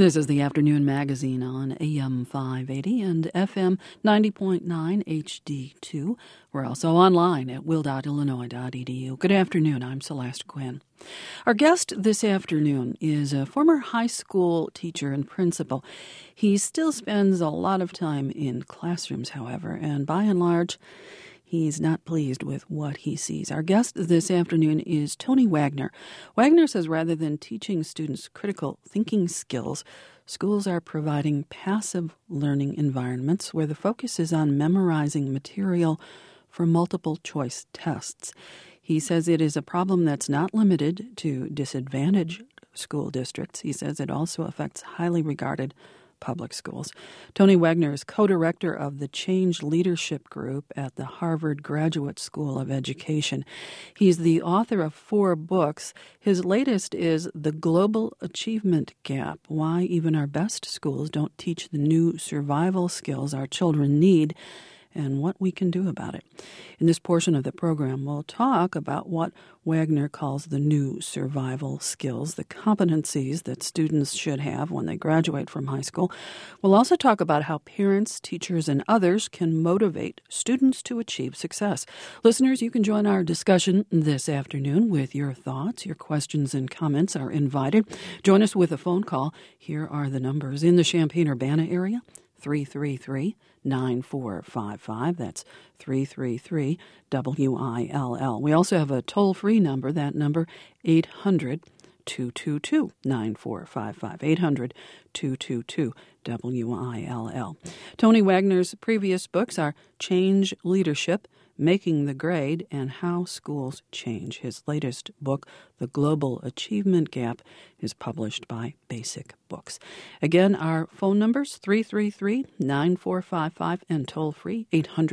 This is the Afternoon Magazine on AM 580 and FM 90.9 HD2. We're also online at will.illinois.edu. Good afternoon. I'm Celeste Quinn. Our guest this afternoon is a former high school teacher and principal. He still spends a lot of time in classrooms, however, and by and large, he's not pleased with what he sees. Our guest this afternoon is Tony Wagner. Wagner says rather than teaching students critical thinking skills, schools are providing passive learning environments where the focus is on memorizing material for multiple choice tests. He says it is a problem that's not limited to disadvantaged school districts. He says it also affects highly regarded public schools. Tony Wagner is co-director of the Change Leadership Group at the Harvard Graduate School of Education. He's the author of 4 books. His latest is The Global Achievement Gap: Why Even Our Best Schools Don't Teach the New Survival Skills Our Children Need, and what we can do about it. In this portion of the program, we'll talk about what Wagner calls the new survival skills, the competencies that students should have when they graduate from high school. We'll also talk about how parents, teachers, and others can motivate students to achieve success. Listeners, you can join our discussion this afternoon with your thoughts. Your questions and comments are invited. Join us with a phone call. Here are the numbers. In the Champaign-Urbana area, 333-9455. That's 333-WILL. We also have a toll-free number. That number, 800-222-9455. 800-222-WILL. Tony Wagner's previous books are Change Leadership, Making the Grade, and How Schools Change. His latest book, The Global Achievement Gap, is published by Basic Books. Again, our phone numbers, 333-9455, and toll-free,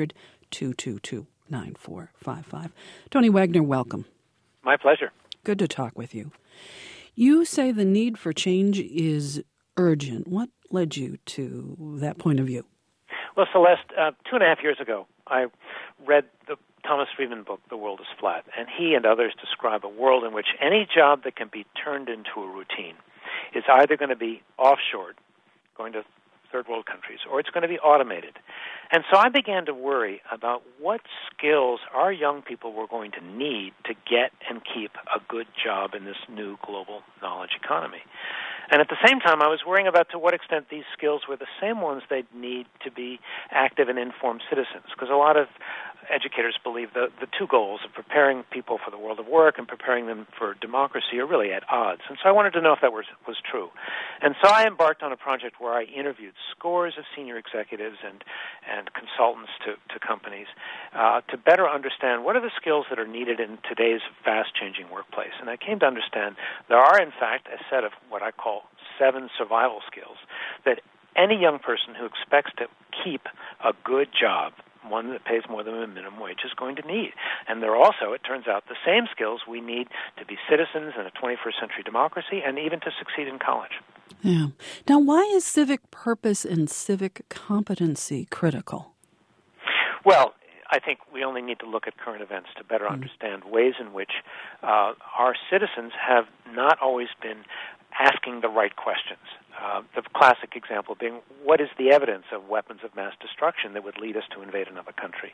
800-222-9455. Tony Wagner, welcome. My pleasure. Good to talk with you. You say the need for change is urgent. What led you to that point of view? Well, Celeste, 2.5 years ago, I read the Thomas Friedman book, The World is Flat, and he and others describe a world in which any job that can be turned into a routine is either going to be offshored, going to third world countries, or it's going to be automated. And so I began to worry about what skills our young people were going to need to get and keep a good job in this new global knowledge economy. And at the same time, I was worrying about to what extent these skills were the same ones they'd need to be active and informed citizens, because a lot of educators believe the two goals of preparing people for the world of work and preparing them for democracy are really at odds. And so I wanted to know if that was true. And so I embarked on a project where I interviewed scores of senior executives and consultants to companies to better understand what are the skills that are needed in today's fast-changing workplace. And I came to understand there are, in fact, a set of what I call 7 survival skills that any young person who expects to keep a good job, one that pays more than a minimum wage, is going to need. And they're also, it turns out, the same skills we need to be citizens in a 21st century democracy and even to succeed in college. Yeah. Now, why is civic purpose and civic competency critical? Well, I think we only need to look at current events to better understand ways in which our citizens have not always been asking the right questions. The classic example being, what is the evidence of weapons of mass destruction that would lead us to invade another country?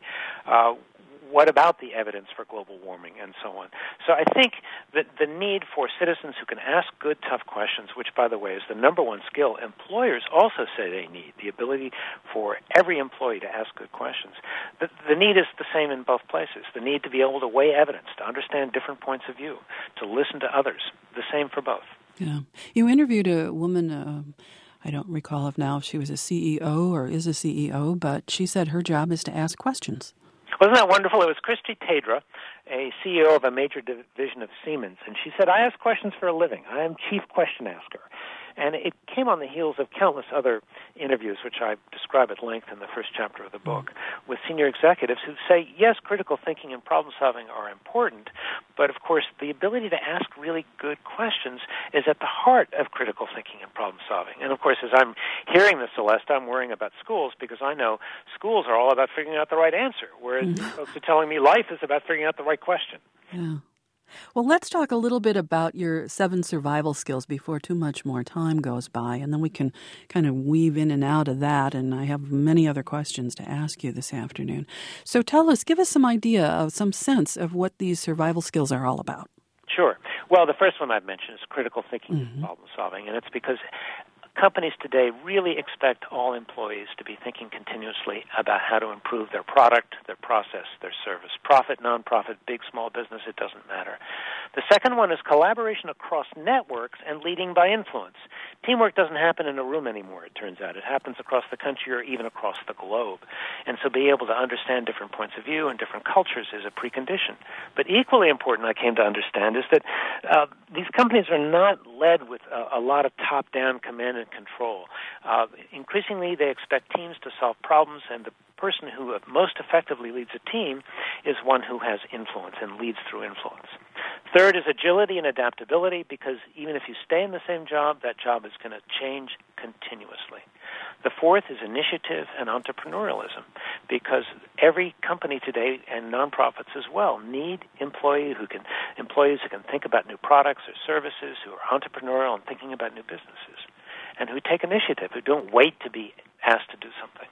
What about the evidence for global warming and so on? So I think that the need for citizens who can ask good, tough questions, which, by the way, is the number one skill employers also say they need, the ability for every employee to ask good questions. The need is the same in both places. The need to be able to weigh evidence, to understand different points of view, to listen to others, the same for both. Yeah. You interviewed a woman, I don't recall if now she was a CEO or is a CEO, but she said her job is to ask questions. Wasn't that wonderful? It was Christy Tadra, a CEO of a major division of Siemens, and she said, I ask questions for a living. I am chief question asker. And it came on the heels of countless other interviews, which I describe at length in the first chapter of the book, with senior executives who say, yes, critical thinking and problem solving are important, but of course the ability to ask really good questions is at the heart of critical thinking and problem solving. And of course, as I'm hearing this, Celeste, I'm worrying about schools because I know schools are all about figuring out the right answer, whereas folks are telling me life is about figuring out the right question. Yeah. Well, let's talk a little bit about your 7 survival skills before too much more time goes by, and then we can kind of weave in and out of that, and I have many other questions to ask you this afternoon. So give us some idea of some sense of what these survival skills are all about. Sure. Well, the first one I've mentioned is critical thinking and problem solving, and it's because companies today really expect all employees to be thinking continuously about how to improve their product, their process, their service. Profit, nonprofit, big, small business, it doesn't matter. The second one is collaboration across networks and leading by influence. Teamwork doesn't happen in a room anymore, it turns out. It happens across the country or even across the globe. And so being able to understand different points of view and different cultures is a precondition. But equally important, I came to understand, is that these companies are not led with a lot of top-down command and control. Increasingly, they expect teams to solve problems, and the person who most effectively leads a team is one who has influence and leads through influence. Third is agility and adaptability, because even if you stay in the same job, that job is going to change continuously. The fourth is initiative and entrepreneurialism, because every company today, and nonprofits as well, need employees who can think about new products or services, who are entrepreneurial and thinking about new businesses, and who take initiative, who don't wait to be asked to do something.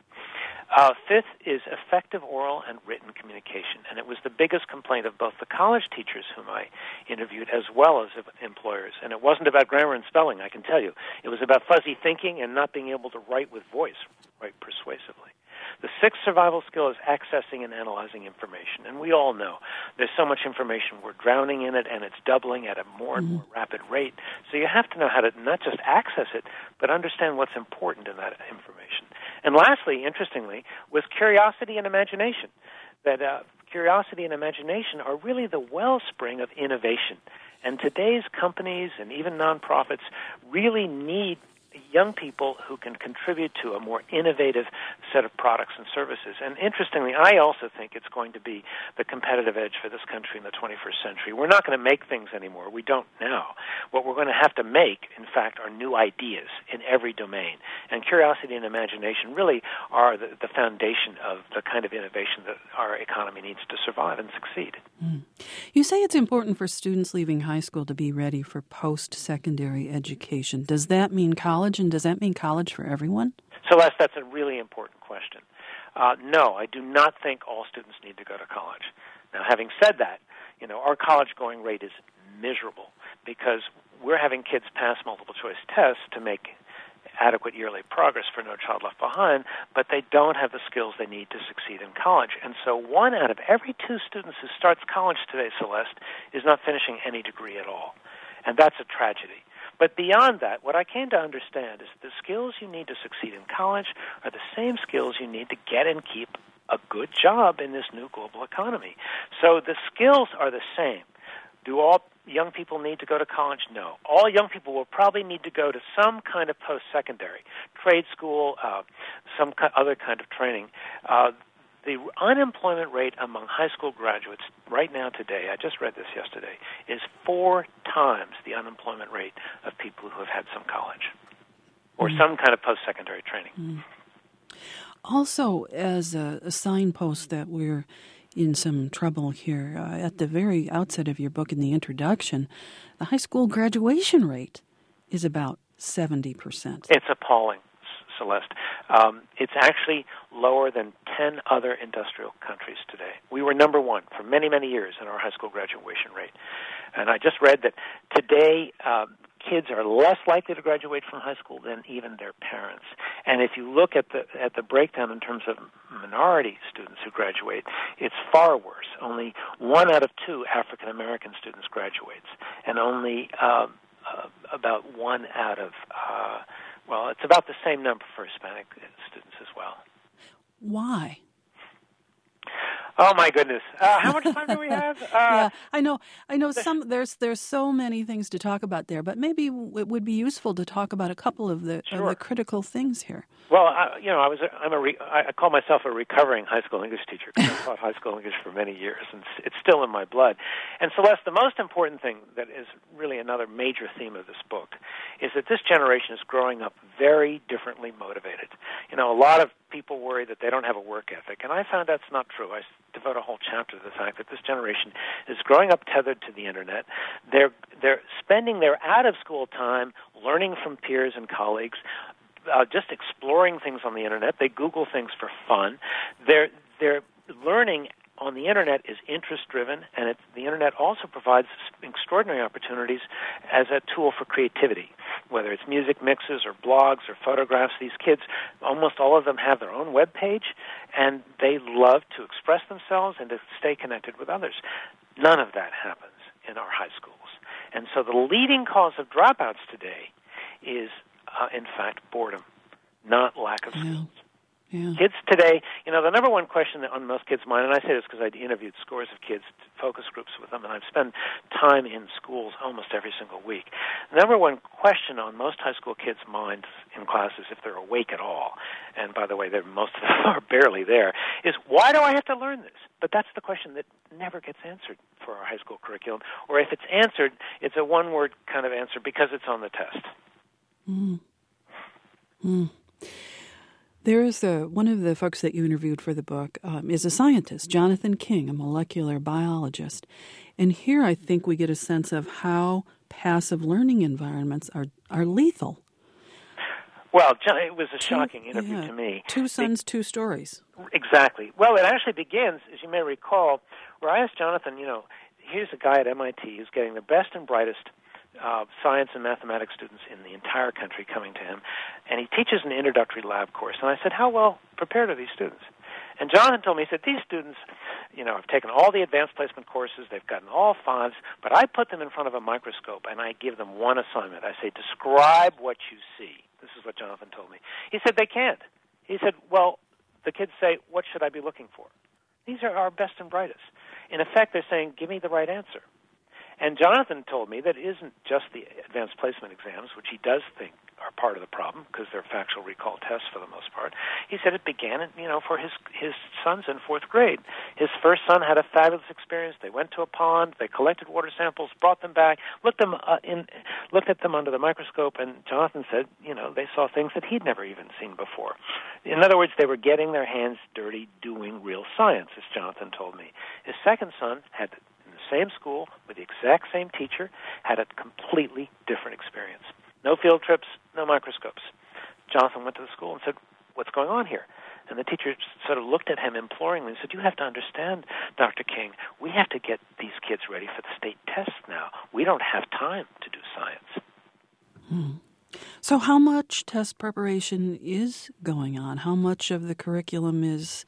Fifth is effective oral and written communication, and it was the biggest complaint of both the college teachers whom I interviewed as well as of employers. And it wasn't about grammar and spelling, I can tell you. It was about fuzzy thinking and not being able to write with voice, write persuasively. The sixth survival skill is accessing and analyzing information, and we all know there's so much information, we're drowning in it, and it's doubling at a more and more rapid rate. So you have to know how to not just access it, but understand what's important in that information. And lastly, interestingly, was curiosity and imagination. That curiosity and imagination are really the wellspring of innovation. And today's companies and even nonprofits really need young people who can contribute to a more innovative set of products and services. And interestingly, I also think it's going to be the competitive edge for this country in the 21st century. We're not going to make things anymore. We don't now. What we're going to have to make, in fact, are new ideas in every domain. And curiosity and imagination really are the foundation of the kind of innovation that our economy needs to survive and succeed. You say it's important for students leaving high school to be ready for post-secondary education. Does that mean college, and does that mean college for everyone? Celeste, that's a really important question. No, I do not think all students need to go to college. Now, having said that, our college-going rate is miserable because we're having kids pass multiple-choice tests to make adequate yearly progress for No Child Left Behind, but they don't have the skills they need to succeed in college. And so 1 out of every 2 students who starts college today, Celeste, is not finishing any degree at all. And that's a tragedy. But beyond that, what I came to understand is the skills you need to succeed in college are the same skills you need to get and keep a good job in this new global economy. So the skills are the same. Do all young people need to go to college? No. All young people will probably need to go to some kind of post-secondary, trade school, some other kind of training. The unemployment rate among high school graduates right now today, I just read this yesterday, is 4 times the unemployment rate of people who have had some college or some kind of post-secondary training. Also, as a signpost that we're in some trouble here, at the very outset of your book in the introduction, the high school graduation rate is about 70%. It's appalling, Celeste. It's actually lower than 10 other industrial countries today. We were number 1 for many, many years in our high school graduation rate. And I just read that today kids are less likely to graduate from high school than even their parents. And if you look at the breakdown in terms of minority students who graduate, it's far worse. Only 1 out of 2 African American students graduates, and only about 1 out of it's about the same number for Hispanic students as well. Why? Oh my goodness! How much time do we have? Yeah, I know. There's so many things to talk about there, but maybe it would be useful to talk about a couple of the critical things here. Well, I call myself a recovering high school English teacher because I taught high school English for many years, and it's still in my blood. And Celeste, the most important thing that is really another major theme of this book is that this generation is growing up very differently motivated. A lot of people worry that they don't have a work ethic, and I found that's not true. I devote a whole chapter to the fact that this generation is growing up tethered to the Internet. They're spending their out-of-school time learning from peers and colleagues, just exploring things on the Internet. They Google things for fun. Their learning on the Internet is interest-driven, and the Internet also provides extraordinary opportunities as a tool for creativity, whether it's music mixes or blogs or photographs. These kids, almost all of them have their own web page, and they love to express themselves and to stay connected with others. None of that happens in our high schools. And so the leading cause of dropouts today is, in fact, boredom, not lack of skills. Yeah. Kids today, the number one question on most kids' mind, and I say this because I interviewed scores of kids, focus groups with them, and I've spent time in schools almost every single week. The number one question on most high school kids' minds in classes, if they're awake at all, and by the way, most of them are barely there, is why do I have to learn this? But that's the question that never gets answered for our high school curriculum, or if it's answered, it's a one-word kind of answer because it's on the test. There is one of the folks that you interviewed for the book is a scientist, Jonathan King, a molecular biologist. And here I think we get a sense of how passive learning environments are lethal. Well, it was a shocking interview to me. 2 sons, 2 stories. Exactly. Well, it actually begins, as you may recall, where I asked Jonathan, here's a guy at MIT who's getting the best and brightest science and mathematics students in the entire country coming to him, and he teaches an introductory lab course. And I said, how well prepared are these students? And Jonathan told me, he said, these students, have taken all the advanced placement courses, they've gotten all 5s, but I put them in front of a microscope and I give them one assignment. I say, describe what you see. This is what Jonathan told me. He said, they can't. He said, well, the kids say, what should I be looking for? These are our best and brightest. In effect, they're saying, give me the right answer. And Jonathan told me that it isn't just the advanced placement exams, which he does think are part of the problem because they're factual recall tests for the most part. He said it began, for his sons in 4th grade. His first son had a fabulous experience. They went to a pond, they collected water samples, brought them back, looked at them under the microscope, and Jonathan said, they saw things that he'd never even seen before. In other words, they were getting their hands dirty doing real science, as Jonathan told me. His second son had same school with the exact same teacher, had a completely different experience. No field trips, no microscopes. Jonathan went to the school and said, what's going on here? And the teacher sort of looked at him imploringly and said, you have to understand, Dr. King, we have to get these kids ready for the state tests now. We don't have time to do science. So how much test preparation is going on? How much of the curriculum is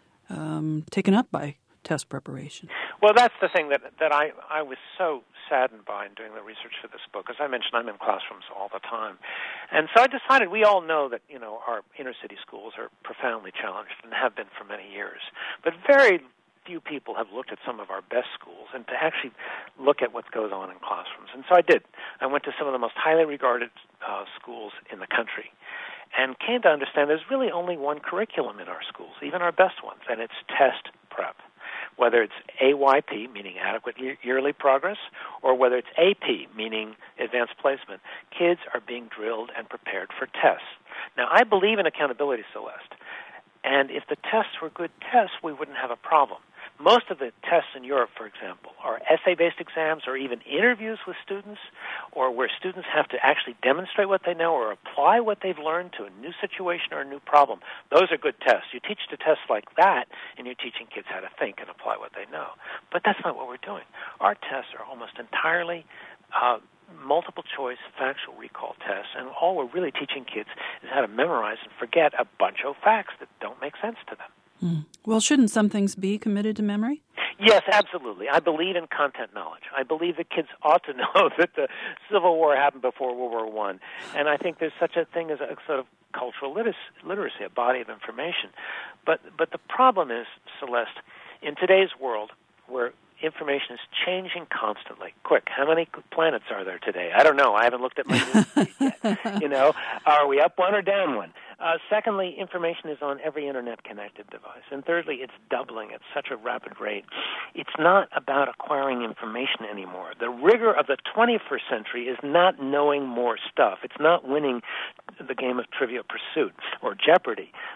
taken up by test preparation? Well, that's the thing that I was so saddened by in doing the research for this book. As I mentioned, I'm in classrooms all the time. And so I decided, we all know that, our inner city schools are profoundly challenged and have been for many years. But very few people have looked at some of our best schools and to actually look at what goes on in classrooms. And so I did. I went to some of the most highly regarded schools in the country and came to understand there's really only one curriculum in our schools, even our best ones, and it's test prep. Whether it's AYP, meaning adequate yearly progress, or whether it's AP, meaning advanced placement, kids are being drilled and prepared for tests. Now, I believe in accountability, Celeste, and if the tests were good tests, we wouldn't have a problem. Most of the tests in Europe, for example, are essay-based exams or even interviews with students, or where students have to actually demonstrate what they know or apply what they've learned to a new situation or a new problem. Those are good tests. You teach the tests like that, and you're teaching kids how to think and apply what they know. But that's not what we're doing. Our tests are almost entirely multiple-choice factual recall tests, and all we're really teaching kids is how to memorize and forget a bunch of facts that don't make sense to them. Well, shouldn't some things be committed to memory? Yes, absolutely. I believe in content knowledge. I believe that kids ought to know that the Civil War happened before World War I. And I think there's such a thing as a sort of cultural literacy, a body of information. But the problem is, Celeste, in today's world where information is changing constantly. Quick, how many planets are there today? I don't know. I haven't looked at my news feed yet. Are we up one or down one? Secondly, information is on every Internet-connected device. And thirdly, it's doubling at such a rapid rate. It's not about acquiring information anymore. The rigor of the 21st century is not knowing more stuff. It's not winning the game of Trivia Pursuit or Jeopardy.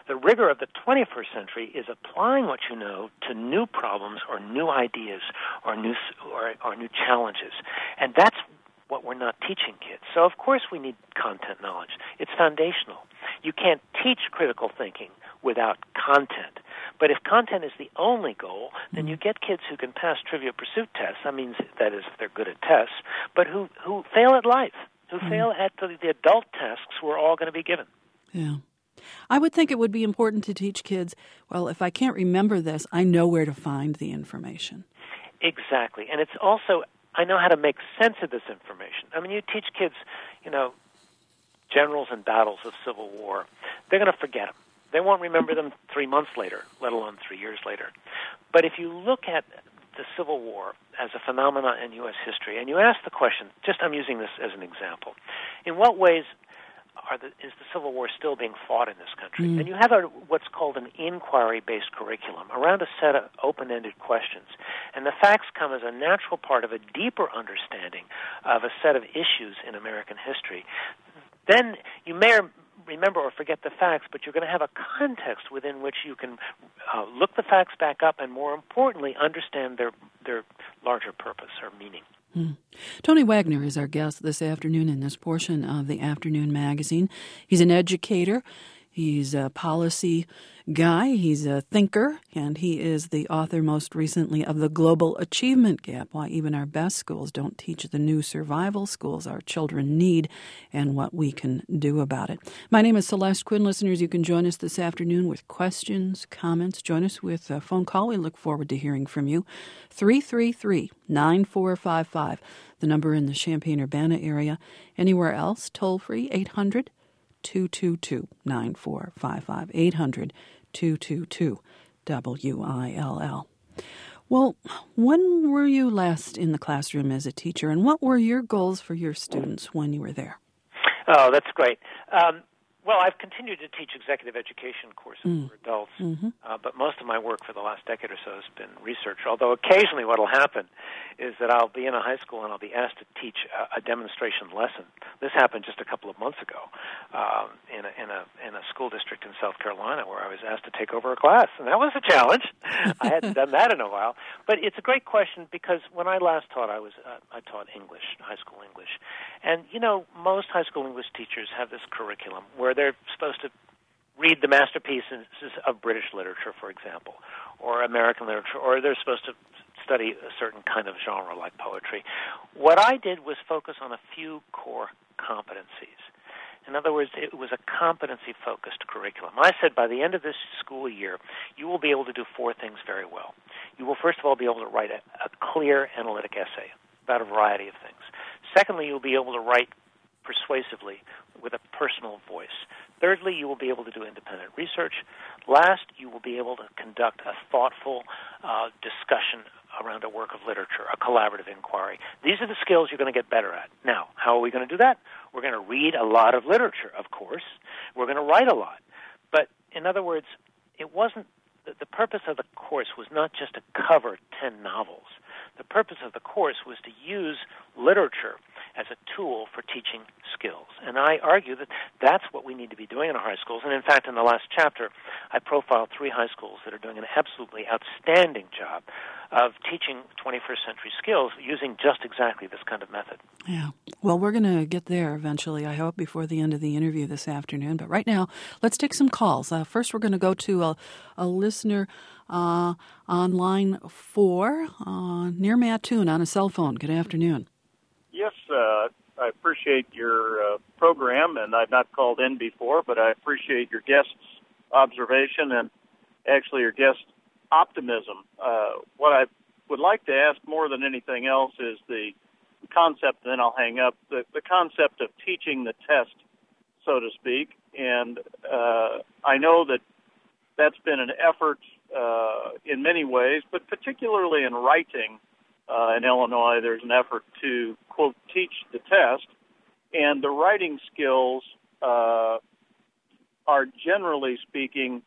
The rigor of the 21st century is applying what you know to new problems or new ideas or new challenges. And that's what we're not teaching kids. So, of course, we need content knowledge. It's foundational. You can't teach critical thinking without content. But if content is the only goal, then you get kids who can pass Trivial Pursuit tests. That means, that is, they're good at tests, but who fail at life, who fail at the adult tasks we're all going to be given. Yeah. I would think it would be important to teach kids, well, if I can't remember this, I know where to find the information. Exactly. And it's also, I know how to make sense of this information. I mean, you teach kids, generals and battles of Civil War. They're going to forget them. They won't remember them 3 months later, let alone 3 years later. But if you look at the Civil War as a phenomenon in U.S. history, and you ask the question, I'm using this as an example, in what ways is the Civil War still being fought in this country? And you have what's called an inquiry-based curriculum around a set of open-ended questions. And the facts come as a natural part of a deeper understanding of a set of issues in American history. Then you may remember or forget the facts, but you're going to have a context within which you can look the facts back up and, more importantly, understand their larger purpose or meaning. Tony Wagner is our guest this afternoon in this portion of the Afternoon Magazine. He's an educator. He's a policy guy. He's a thinker, and he is the author most recently of The Global Achievement Gap, Why Even Our Best Schools Don't Teach the New Survival Skills Our Children Need, and What We Can Do About It. My name is Celeste Quinn. Listeners, you can join us this afternoon with questions, comments. Join us with a phone call. We look forward to hearing from you. 333-9455, the number in the Champaign-Urbana area. Anywhere else, toll-free, 800-222-9455, 800-222-WILL. Well, when were you last in the classroom as a teacher, and what were your goals for your students when you were there? Oh, that's great. Well, I've continued to teach executive education courses for adults, but most of my work for the last decade or so has been research, although occasionally what will happen is that I'll be in a high school and I'll be asked to teach a demonstration lesson. This happened just a couple of months ago in a school district in South Carolina where I was asked to take over a class, and that was a challenge. I hadn't done that in a while. But it's a great question because when I last taught, I taught English, high school English. And, most high school English teachers have this curriculum where they're supposed to read the masterpieces of British literature, for example, or American literature, or they're supposed to study a certain kind of genre like poetry. What I did was focus on a few core competencies. In other words, it was a competency-focused curriculum. I said by the end of this school year, you will be able to do four things very well. You will, first of all, be able to write a clear analytic essay about a variety of things. Secondly, you'll be able to write persuasively with a personal voice. Thirdly, you will be able to do independent research. Last, you will be able to conduct a thoughtful discussion around a work of literature, a collaborative inquiry. These are the skills you're going to get better at. Now, how are we going to do that? We're going to read a lot of literature, of course. We're going to write a lot. But in other words, it wasn't the purpose of the course was not just to cover 10 novels. The purpose of the course was to use literature as a tool for teaching skills. And I argue that that's what we need to be doing in our high schools. And in fact, in the last chapter, I profiled 3 high schools that are doing an absolutely outstanding job of teaching 21st century skills using just exactly this kind of method. Yeah. Well, we're going to get there eventually, I hope, before the end of the interview this afternoon. But right now, let's take some calls. First, we're going to go to a listener on line 4 near Mattoon on a cell phone. Good afternoon. Yes, I appreciate your program, and I've not called in before, but I appreciate your guest's observation and actually your guest's optimism. What I would like to ask more than anything else is the concept, and then I'll hang up, the concept of teaching the test, so to speak. And I know that that's been an effort in many ways, but particularly in writing in Illinois, there's an effort to, quote, teach the test. And the writing skills are generally speaking,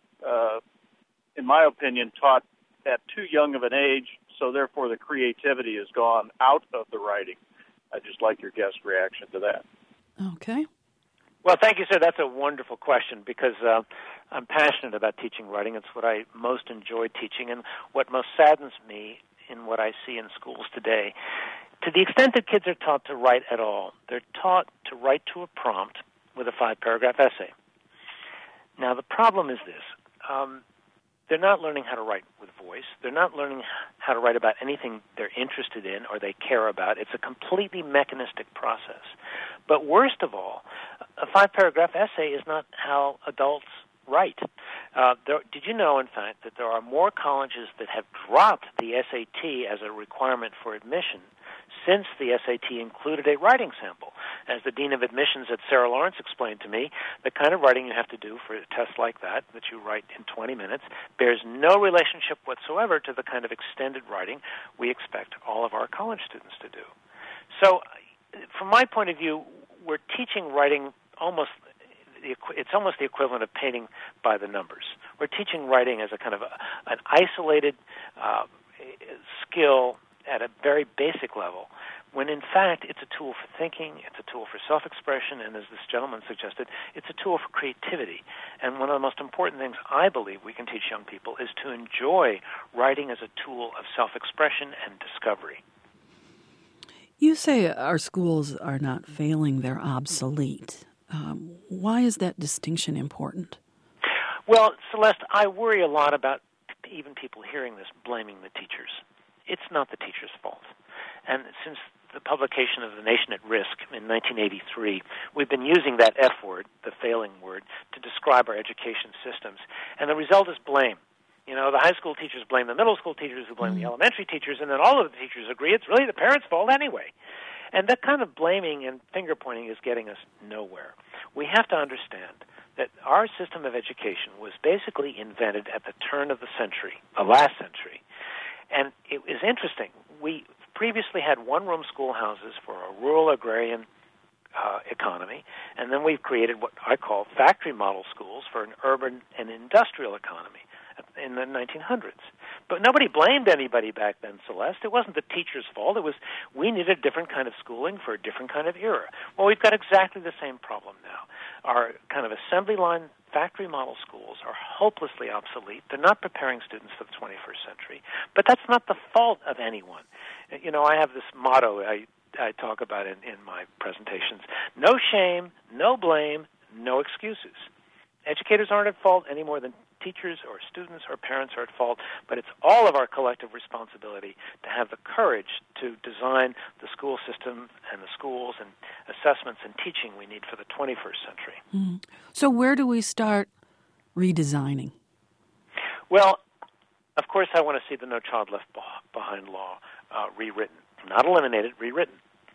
in my opinion, taught at too young of an age, so therefore the creativity has gone out of the writing. I'd just like your guest reaction to that. Okay. Well, thank you, sir. That's a wonderful question because I'm passionate about teaching writing. It's what I most enjoy teaching and what most saddens me in what I see in schools today. To the extent that kids are taught to write at all, they're taught to write to a prompt with a 5-paragraph essay. Now, the problem is this. They're not learning how to write with voice. They're not learning how to write about anything they're interested in or they care about. It's a completely mechanistic process. But worst of all, a 5-paragraph essay is not how adults write. Did you know, in fact, that there are more colleges that have dropped the SAT as a requirement for admission since the SAT included a writing sample? As the Dean of Admissions at Sarah Lawrence explained to me, the kind of writing you have to do for a test like that you write in 20 minutes, bears no relationship whatsoever to the kind of extended writing we expect all of our college students to do. So, from my point of view, we're teaching writing it's almost the equivalent of painting by the numbers. We're teaching writing as a kind of an isolated skill at a very basic level, when in fact it's a tool for thinking, it's a tool for self-expression, and as this gentleman suggested, it's a tool for creativity. And one of the most important things I believe we can teach young people is to enjoy writing as a tool of self-expression and discovery. You say our schools are not failing, they're obsolete. Why is that distinction important? Well, Celeste, I worry a lot about even people hearing this blaming the teachers. It's not the teacher's fault. And since the publication of The Nation at Risk in 1983, we've been using that F word, the failing word, to describe our education systems. And the result is blame. You know, the high school teachers blame the middle school teachers who blame the elementary teachers, and then all of the teachers agree it's really the parents' fault anyway. And that kind of blaming and finger-pointing is getting us nowhere. We have to understand that our system of education was basically invented at the turn of the century, the last century. And it is interesting. We previously had one-room schoolhouses for a rural agrarian economy, and then we've created what I call factory model schools for an urban and industrial economy in the 1900s. But nobody blamed anybody back then, Celeste. It wasn't the teacher's fault. It was we needed a different kind of schooling for a different kind of era. Well, we've got exactly the same problem now. Our kind of assembly line factory model schools are hopelessly obsolete. They're not preparing students for the 21st century. But that's not the fault of anyone. You know, I have this motto I talk about in my presentations. No shame, no blame, no excuses. Educators aren't at fault any more than teachers or students or parents are at fault, but it's all of our collective responsibility to have the courage to design the school system and the schools and assessments and teaching we need for the 21st century. Mm. So where do we start redesigning? Well, of course I want to see the No Child Left Behind law rewritten. Not eliminated, rewritten.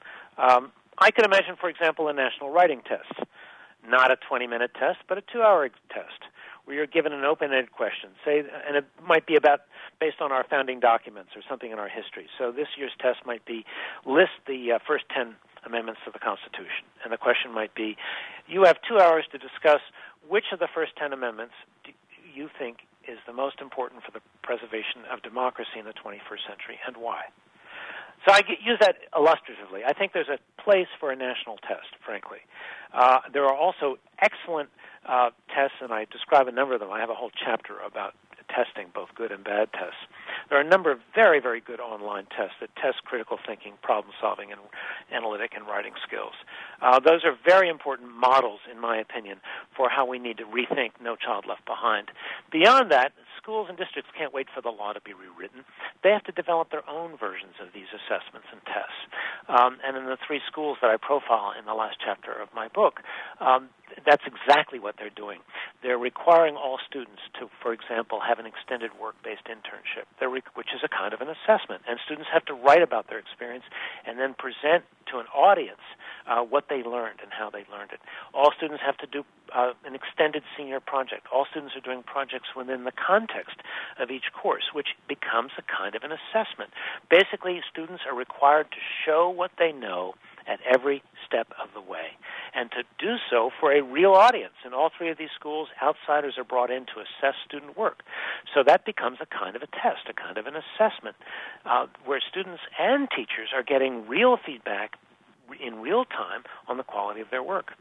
I could imagine, for example, a national writing test. Not a 20-minute test, but a 2-hour test, where you're given an open-ended question, and it might be based on our founding documents or something in our history. So this year's test might be list the first 10 amendments to the Constitution, and the question might be, you have 2 hours to discuss which of the first 10 amendments do you think is the most important for the preservation of democracy in the 21st century, and why? So I use that illustratively. I think there's a place for a national test, frankly. There are also excellent tests, and I describe a number of them. I have a whole chapter about testing, both good and bad tests. There are a number of very, very good online tests that test critical thinking, problem solving, and analytic and writing skills. Those are very important models, in my opinion, for how we need to rethink No Child Left Behind. Beyond that, schools and districts can't wait for the law to be rewritten. They have to develop their own versions of these assessments and tests. And in the 3 schools that I profile in the last chapter of my book, that's exactly what they're doing. They're requiring all students to, for example, have an extended work-based internship, which is a kind of an assessment. And students have to write about their experience and then present to an audience what they learned and how they learned it. All students have to do an extended senior project. All students are doing projects within the context of each course, which becomes a kind of an assessment. Basically, students are required to show what they know at every step of the way, and to do so for a real audience. In all 3 of these schools, outsiders are brought in to assess student work. So that becomes a kind of a test, a kind of an assessment, where students and teachers are getting real feedback in real time on the quality of their work.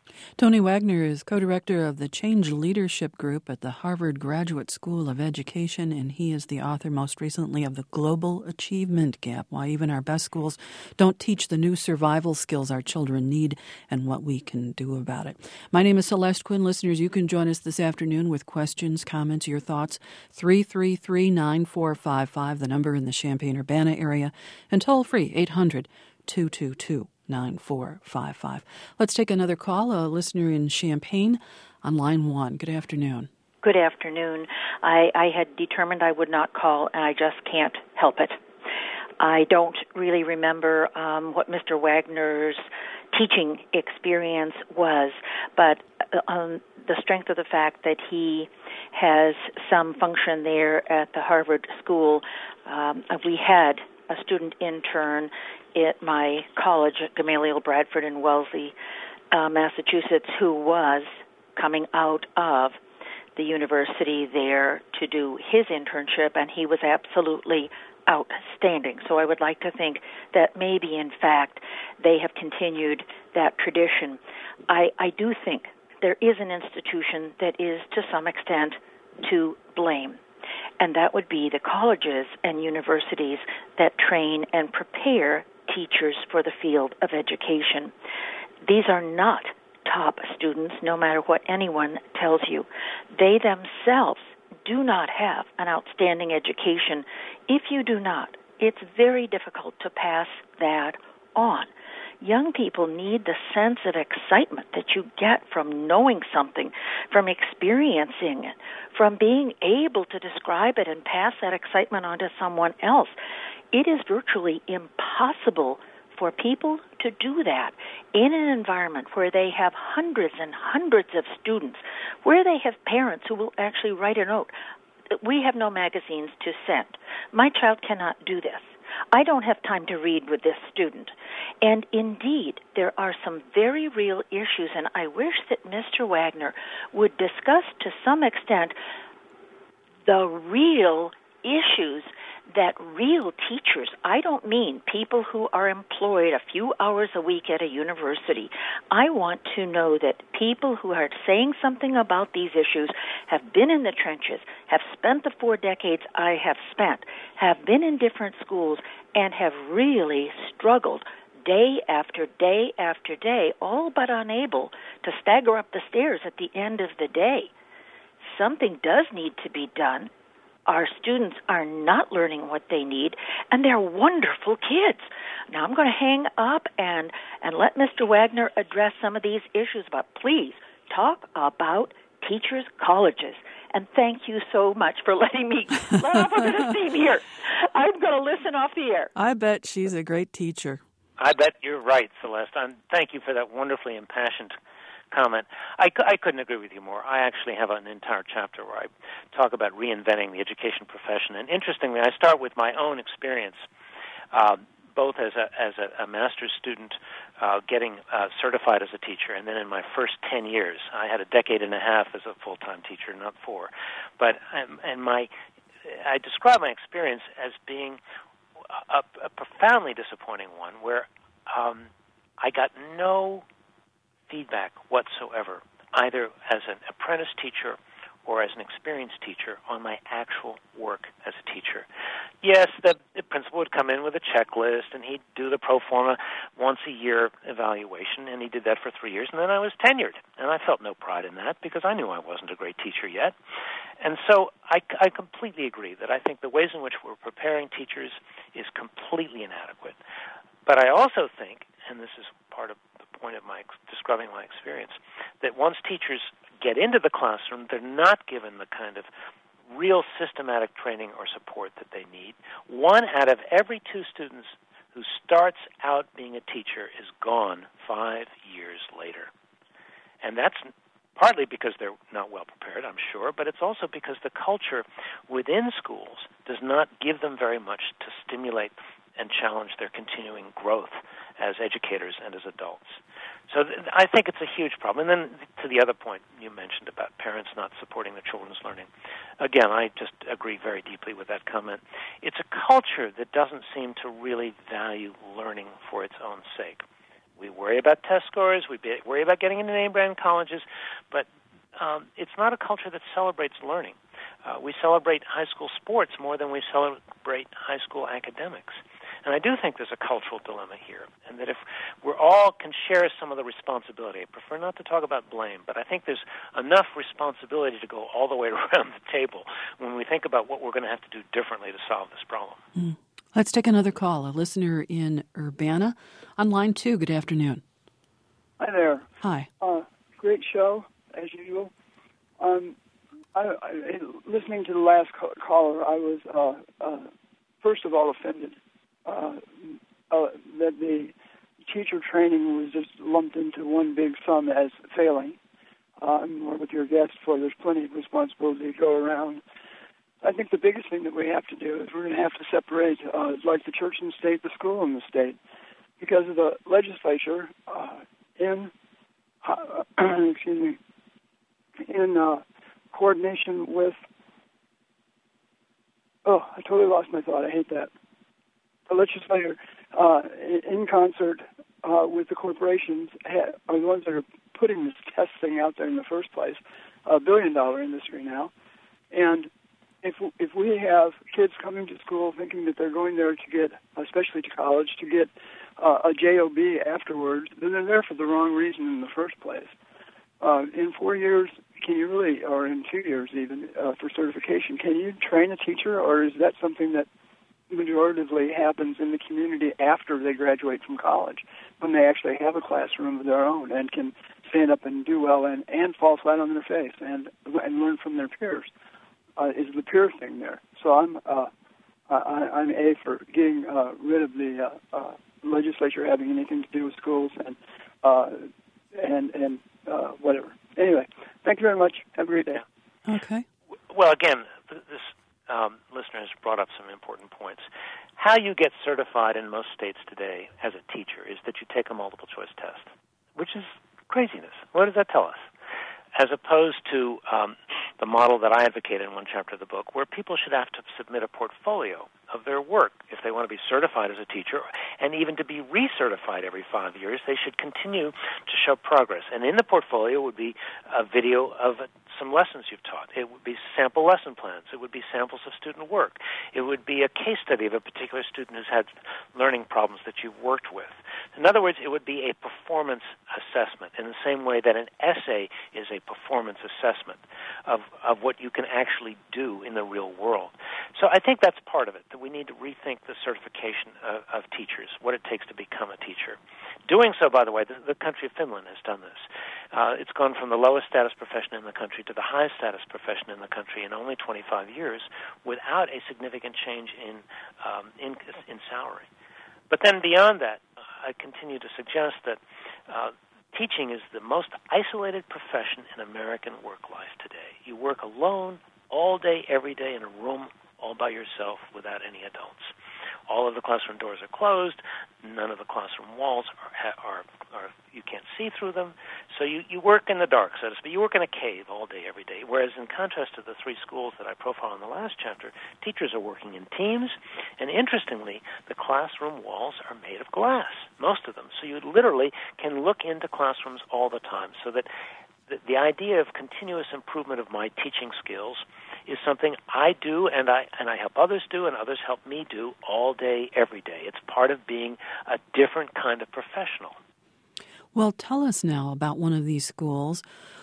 Tony Wagner is co-director of the Change Leadership Group at the Harvard Graduate School of Education, and he is the author most recently of The Global Achievement Gap, Why Even Our Best Schools Don't Teach the New Survival Skills Our Children Need and What We Can Do About It. My name is Celeste Quinn. Listeners, you can join us this afternoon with questions, comments, your thoughts. 333-9455, the number in the Champaign-Urbana area, and toll free 800-222-9455. Let's take another call. A listener in Champaign on line 1. Good afternoon. Good afternoon. I had determined I would not call, and I just can't help it. I don't really remember what Mr. Wagner's teaching experience was, but on the strength of the fact that he has some function there at the Harvard School, we had a student intern at my college at Gamaliel Bradford in Wellesley, Massachusetts, who was coming out of the university there to do his internship, and he was absolutely outstanding. So I would like to think that maybe, in fact, they have continued that tradition. I do think there is an institution that is, to some extent, to blame, and that would be the colleges and universities that train and prepare teachers for the field of education. These are not top students, no matter what anyone tells you. They themselves do not have an outstanding education. If you do not, it's very difficult to pass that on. Young people need the sense of excitement that you get from knowing something, from experiencing it, from being able to describe it and pass that excitement on to someone else. It is virtually impossible for people to do that in an environment where they have hundreds and hundreds of students, where they have parents who will actually write a note. We have no magazines to send. My child cannot do this. I don't have time to read with this student. And indeed, there are some very real issues, and I wish that Mr. Wagner would discuss to some extent the real issues that real teachers, I don't mean people who are employed a few hours a week at a university. I want to know that people who are saying something about these issues have been in the trenches, have spent the 4 decades I have spent, have been in different schools, and have really struggled day after day after day, all but unable to stagger up the stairs at the end of the day. Something does need to be done. Our students are not learning what they need, and they're wonderful kids. Now, I'm going to hang up and let Mr. Wagner address some of these issues, but please talk about teachers' colleges. And thank you so much for letting me let off a bit of steam here. I'm going to listen off the air. I bet she's a great teacher. I bet you're right, Celeste. Thank you for that wonderfully impassioned comment. I couldn't agree with you more. I actually have an entire chapter where I talk about reinventing the education profession. And interestingly, I start with my own experience, both as a master's student getting certified as a teacher, and then in my first 10 years. I had a decade and a half as a full-time teacher, not 4. But I describe my experience as being a profoundly disappointing one, where I got no feedback whatsoever, either as an apprentice teacher or as an experienced teacher, on my actual work as a teacher. Yes, the principal would come in with a checklist, and he'd do the pro forma once-a-year evaluation, and he did that for 3 years, and then I was tenured. And I felt no pride in that because I knew I wasn't a great teacher yet. And so I completely agree that I think the ways in which we're preparing teachers is completely inadequate. But I also think, and this is part of the point of my describing my experience, that once teachers get into the classroom, they're not given the kind of real systematic training or support that they need. 1 out of every 2 students who starts out being a teacher is gone 5 years later. And that's partly because they're not well prepared, I'm sure, but it's also because the culture within schools does not give them very much to stimulate and challenge their continuing growth as educators and as adults. So I think it's a huge problem. And then to the other point you mentioned about parents not supporting their children's learning, again, I just agree very deeply with that comment. It's a culture that doesn't seem to really value learning for its own sake. We worry about test scores. We worry about getting into name-brand colleges, but it's not a culture that celebrates learning. We celebrate high school sports more than we celebrate high school academics. And I do think there's a cultural dilemma here, and that if we all can share some of the responsibility, I prefer not to talk about blame, but I think there's enough responsibility to go all the way around the table when we think about what we're going to have to do differently to solve this problem. Let's take another call. A listener in Urbana on line 2. Good afternoon. Hi there. Hi. Great show, as usual. Listening to the last caller, I was, first of all, offended that the teacher training was just lumped into one big sum as failing. I'm more with your guest, for there's plenty of responsibility to go around. I think the biggest thing that we have to do is we're going to have to separate, like the church and the state, the school and the state, because of the legislature in coordination with. Oh, I totally lost my thought. I hate that. The legislature, in concert with the corporations, are the ones that are putting this test thing out there in the first place. $1 billion industry now, and if we have kids coming to school thinking that they're going there to get, especially to college, to get a job afterwards, then they're there for the wrong reason in the first place. In 4 years, can you really, or in 2 years even, for certification, can you train a teacher, or is that something that majoritively happens in the community after they graduate from college, when they actually have a classroom of their own and can stand up and do well and fall flat on their face and learn from their peers? Is the peer thing there? So I'm A, for getting rid of the legislature having anything to do with schools and whatever. Anyway, thank you very much. Have a great day. Okay. Well, again, this listener has brought up some important points. How you get certified in most states today as a teacher is that you take a multiple-choice test, which is craziness. What does that tell us? As opposed to the model that I advocate in one chapter of the book, where people should have to submit a portfolio of their work if they want to be certified as a teacher, and even to be recertified every 5 years, they should continue to show progress. And in the portfolio would be a video of some lessons you've taught. It would be sample lesson plans. It would be samples of student work. It would be a case study of a particular student who's had learning problems that you've worked with. In other words, it would be a performance assessment in the same way that an essay is a performance assessment of what you can actually do in the real world. So I think that's part of it, that we need to rethink the certification of teachers, what it takes to become a teacher. Doing so, by the way, the country of Finland has done this. It's gone from the lowest status profession in the country to the highest status profession in the country in only 25 years without a significant change in salary. But then beyond that, I continue to suggest that teaching is the most isolated profession in American work life today. You work alone all day, every day in a room all by yourself without any adults. All of the classroom doors are closed. None of the classroom walls are you can't see through them. So you work in the dark, so to speak. You work in a cave all day, every day. Whereas in contrast to the 3 schools that I profile in the last chapter, teachers are working in teams. And interestingly, the classroom walls are made of glass, most of them. So you literally can look into classrooms all the time. So that the idea of continuous improvement of my teaching skills is something I do and I help others do and others help me do all day, every day. It's part of being a different kind of professional. Well, tell us now about one of these schools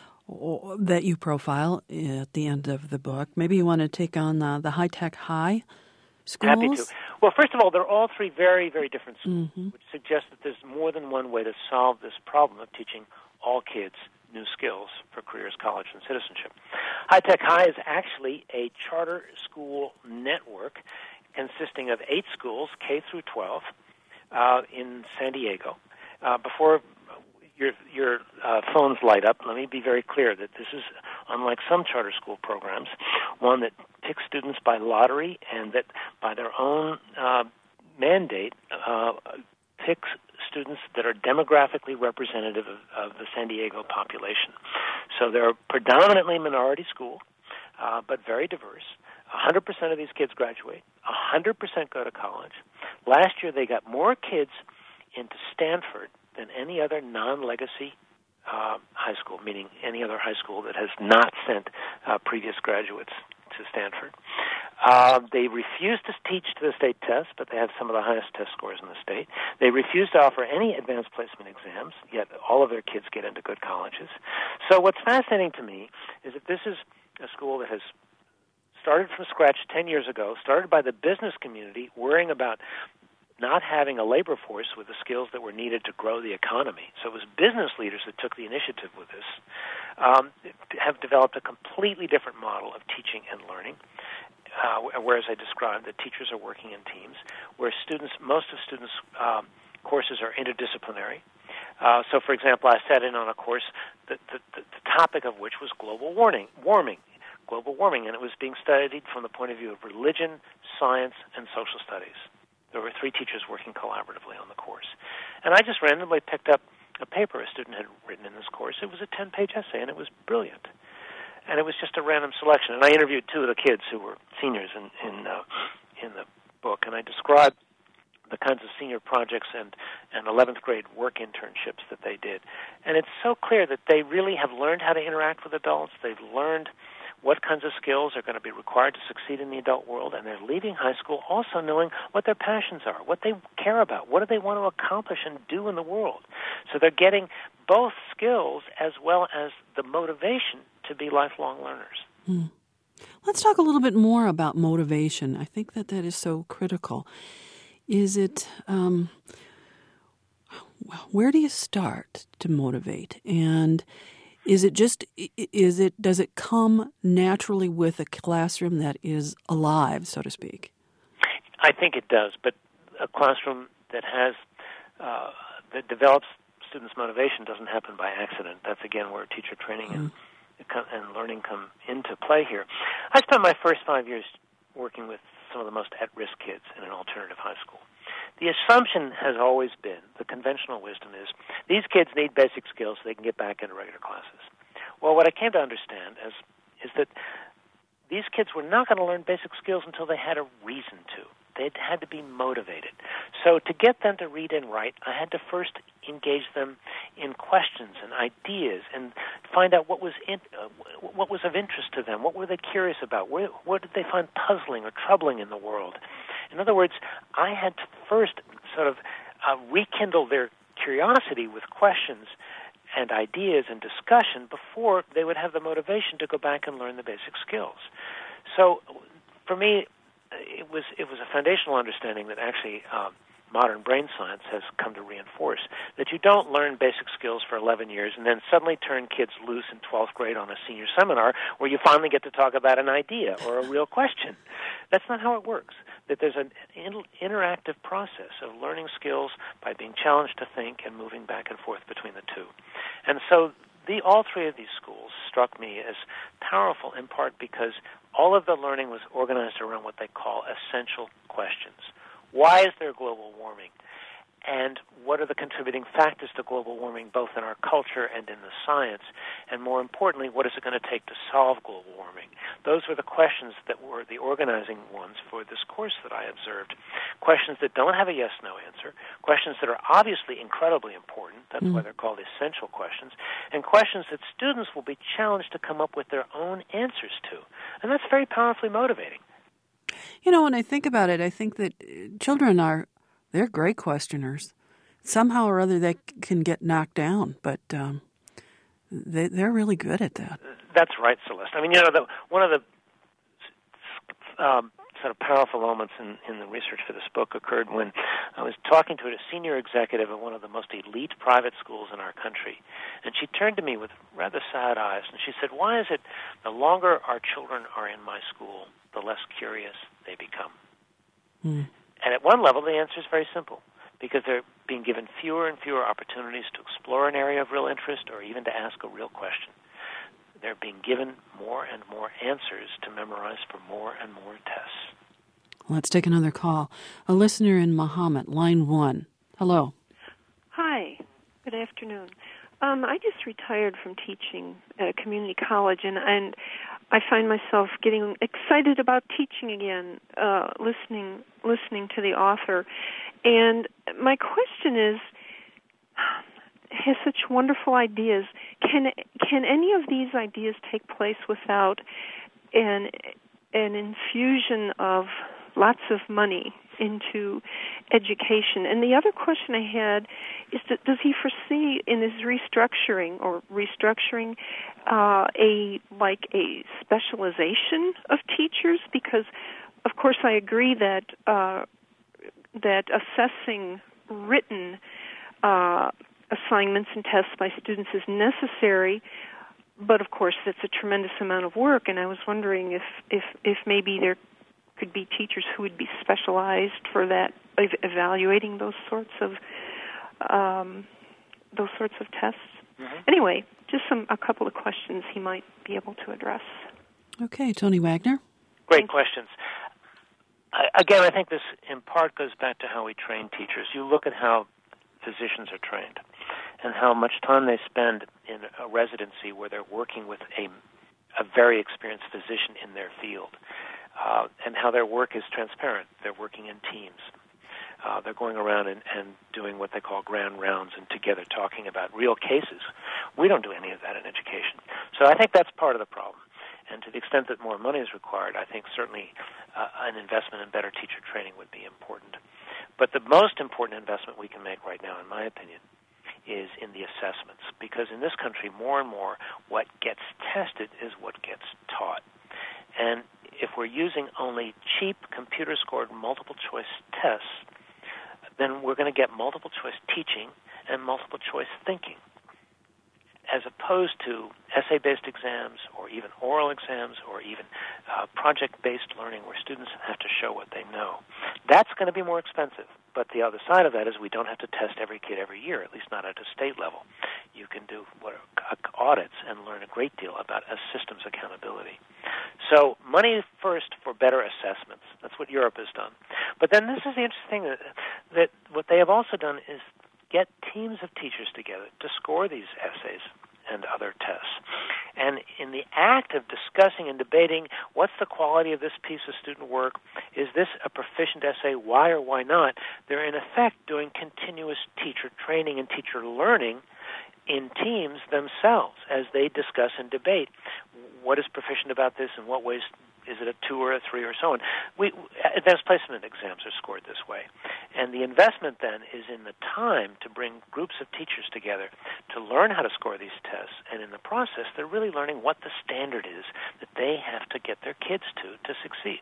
that you profile at the end of the book. Maybe you want to take on the high-tech high schools? Happy to. Well, first of all, they're all 3 very, very different schools, which suggests that there's more than one way to solve this problem of teaching all kids new skills for careers, college, and citizenship. High Tech High is actually a charter school network consisting of 8 schools, K through 12, in San Diego. Before your phones light up, let me be very clear that this is, unlike some charter school programs, one that picks students by lottery and that by their own mandate picks students that are demographically representative of the San Diego population. So they're a predominantly minority school, but very diverse. 100% of these kids graduate. 100% go to college. Last year they got more kids into Stanford than any other non-legacy high school, meaning any other high school that has not sent previous graduates to Stanford. They refuse to teach to the state test, but they have some of the highest test scores in the state. They refuse to offer any advanced placement exams, yet all of their kids get into good colleges. So what's fascinating to me is that this is a school that has started from scratch 10 years ago, started by the business community worrying about not having a labor force with the skills that were needed to grow the economy. So it was business leaders that took the initiative with this, have developed a completely different model of teaching and learning, whereas I described that teachers are working in teams, where most of students' courses are interdisciplinary. So, for example, I sat in on a course, the topic of which was global warming, and it was being studied from the point of view of religion, science, and social studies. There were 3 teachers working collaboratively on the course. And I just randomly picked up a paper a student had written in this course. It was a 10-page essay, and it was brilliant. And it was just a random selection. And I interviewed 2 of the kids who were seniors in the book, and I described the kinds of senior projects and 11th grade work internships that they did. And it's so clear that they really have learned how to interact with adults. They've learned what kinds of skills are going to be required to succeed in the adult world, and they're leaving high school also knowing what their passions are, what they care about, what do they want to accomplish and do in the world. So they're getting both skills as well as the motivation to be lifelong learners. Let's talk a little bit more about motivation. I think that is so critical. Is it, where do you start to motivate? And does it come naturally with a classroom that is alive, so to speak? I think it does, but a classroom that has that develops students' motivation doesn't happen by accident. That's again where teacher training and learning come into play here. I spent my first 5 years working with some of the most at-risk kids in an alternative high school. The assumption has always been, the conventional wisdom is, these kids need basic skills so they can get back into regular classes. Well, what I came to understand is that these kids were not going to learn basic skills until they had a reason to. They had to be motivated. So to get them to read and write, I had to first engage them in questions and ideas and find out what was of interest to them. What were they curious about? What did they find puzzling or troubling in the world? In other words, I had to first sort of rekindle their curiosity with questions and ideas and discussion before they would have the motivation to go back and learn the basic skills. So for me, it was a foundational understanding that actually modern brain science has come to reinforce, that you don't learn basic skills for 11 years and then suddenly turn kids loose in 12th grade on a senior seminar where you finally get to talk about an idea or a real question. That's not how it works. That there's an interactive process of learning skills by being challenged to think and moving back and forth between the two. And so all 3 of these schools struck me as powerful in part because all of the learning was organized around what they call essential questions. Why is there global warming? And what are the contributing factors to global warming, both in our culture and in the science? And more importantly, what is it going to take to solve global warming? Those were the questions that were the organizing ones for this course that I observed. Questions that don't have a yes-no answer, questions that are obviously incredibly important, that's why they're called essential questions, and questions that students will be challenged to come up with their own answers to. And that's very powerfully motivating. You know, when I think about it, I think that children they're great questioners. Somehow or other they can get knocked down, but they're really good at that. That's right, Celeste. I mean, one of the sort of powerful moments in the research for this book occurred when I was talking to a senior executive at one of the most elite private schools in our country. And she turned to me with rather sad eyes, and she said, "Why is it the longer our children are in my school, the less curious they become?" And at one level, the answer is very simple, because they're being given fewer and fewer opportunities to explore an area of real interest or even to ask a real question. They're being given more and more answers to memorize for more and more tests. Let's take another call. A listener in Muhammad, line 1. Hello. Hi. Good afternoon. I just retired from teaching at a community college, and I find myself getting excited about teaching again, listening to the author. And my question is, has such wonderful ideas. Can any of these ideas take place without an infusion of lots of money into education? And the other question I had is that does he foresee in his restructuring a specialization of teachers? Because of course I agree that that assessing written assignments and tests by students is necessary, but of course it's a tremendous amount of work, and I was wondering if maybe there could be teachers who would be specialized for that, evaluating those sorts of tests. Mm-hmm. Anyway, just a couple of questions he might be able to address. Okay, Tony Wagner. Great questions. Again, I think this in part goes back to how we train teachers. You look at how physicians are trained and how much time they spend in a residency where they're working with a very experienced physician in their field, and how their work is transparent. They're working in teams. They're going around and doing what they call grand rounds and together talking about real cases. We don't do any of that in education. So I think that's part of the problem. And to the extent that more money is required, I think certainly an investment in better teacher training would be important. But the most important investment we can make right now, in my opinion, is in the assessments. Because in this country, more and more, what gets tested is what gets taught. And if we're using only cheap computer-scored multiple-choice tests, then we're going to get multiple-choice teaching and multiple-choice thinking, as opposed to essay-based exams or even oral exams or even project-based learning where students have to show what they know. That's going to be more expensive. But the other side of that is we don't have to test every kid every year, at least not at a state level. You can do audits and learn a great deal about a systems accountability. So money first for better assessments. That's what Europe has done. But then this is the interesting thing, that what they have also done is get teams of teachers together to score these essays and other tests. And in the act of discussing and debating what's the quality of this piece of student work, is this a proficient essay, why or why not, they're in effect doing continuous teacher training and teacher learning in teams themselves as they discuss and debate what is proficient about this, in what ways is it a 2 or a 3 or so on. Advanced placement exams are scored this way. And the investment then is in the time to bring groups of teachers together to learn how to score these tests. And in the process, they're really learning what the standard is that they have to get their kids to succeed.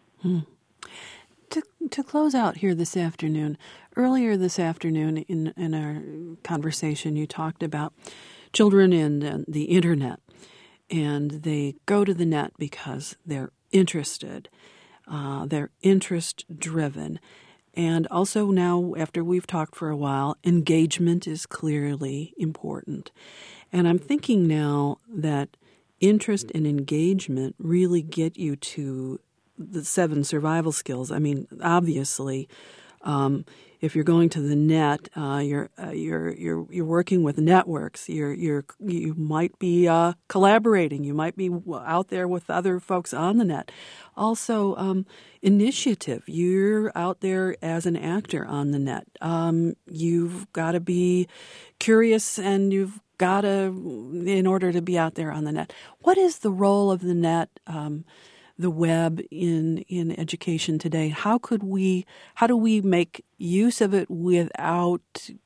To close out here this afternoon, earlier this afternoon in our conversation, you talked about children and the Internet. And they go to the net because they're interested. They're interest-driven. And also now, after we've talked for a while, engagement is clearly important. And I'm thinking now that interest and engagement really get you to the 7 survival skills. I mean, obviously, if you're going to the net, you're working with networks. You might be collaborating. You might be out there with other folks on the net. Also, initiative. You're out there as an actor on the net. You've got to be curious, and you've got to, in order to be out there on the net. What is the role of the net? The web in education today? How do we make use of it without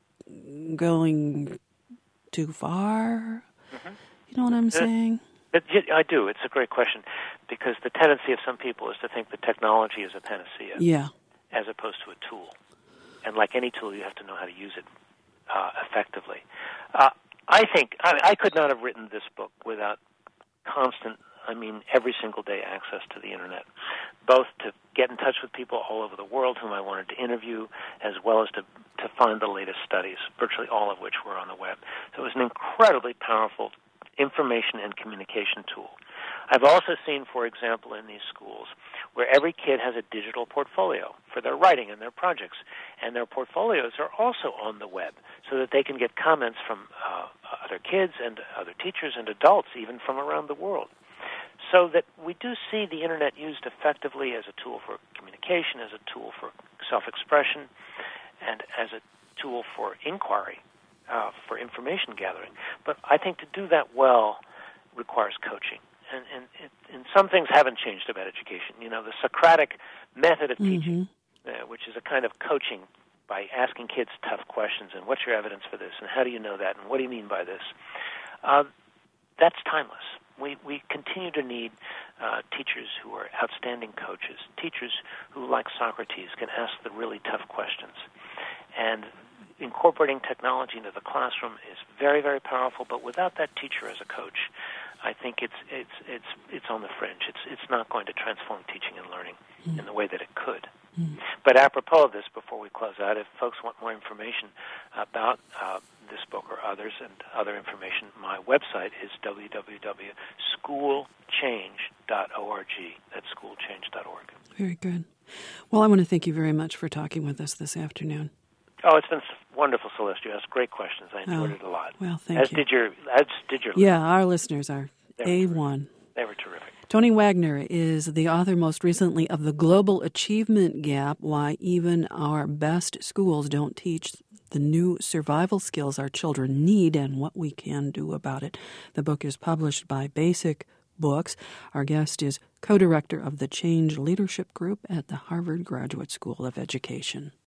going too far? Mm-hmm. You know what I'm saying? I do. It's a great question, because the tendency of some people is to think that technology is a panacea, as opposed to a tool. And like any tool, you have to know how to use it effectively. I think I could not have written this book without constant, every single day access to the Internet, both to get in touch with people all over the world whom I wanted to interview, as well as to find the latest studies, virtually all of which were on the web. So it was an incredibly powerful information and communication tool. I've also seen, for example, in these schools, where every kid has a digital portfolio for their writing and their projects, and their portfolios are also on the web, so that they can get comments from other kids and other teachers and adults, even from around the world. So that we do see the Internet used effectively as a tool for communication, as a tool for self-expression, and as a tool for inquiry. for information gathering. But I think to do that well requires coaching. And some things haven't changed about education. The Socratic method of teaching, which is a kind of coaching by asking kids tough questions, and what's your evidence for this, and how do you know that, and what do you mean by this? That's timeless. We continue to need teachers who are outstanding coaches, teachers who, like Socrates, can ask the really tough questions. And incorporating technology into the classroom is very, very powerful, but without that teacher as a coach, I think it's on the fringe. It's not going to transform teaching and learning in the way that it could. But apropos of this, before we close out, if folks want more information about this book or others and other information, my website is www.schoolchange.org. That's schoolchange.org. Very good. Well, I want to thank you very much for talking with us this afternoon. Oh, it's been wonderful, Celeste. You asked great questions. I enjoyed it a lot. Well, thank you. As did your Yeah, our listeners are A1. They were terrific. Tony Wagner is the author most recently of The Global Achievement Gap, Why Even Our Best Schools Don't Teach the New Survival Skills Our Children Need and What We Can Do About It. The book is published by Basic Books. Our guest is co-director of the Change Leadership Group at the Harvard Graduate School of Education.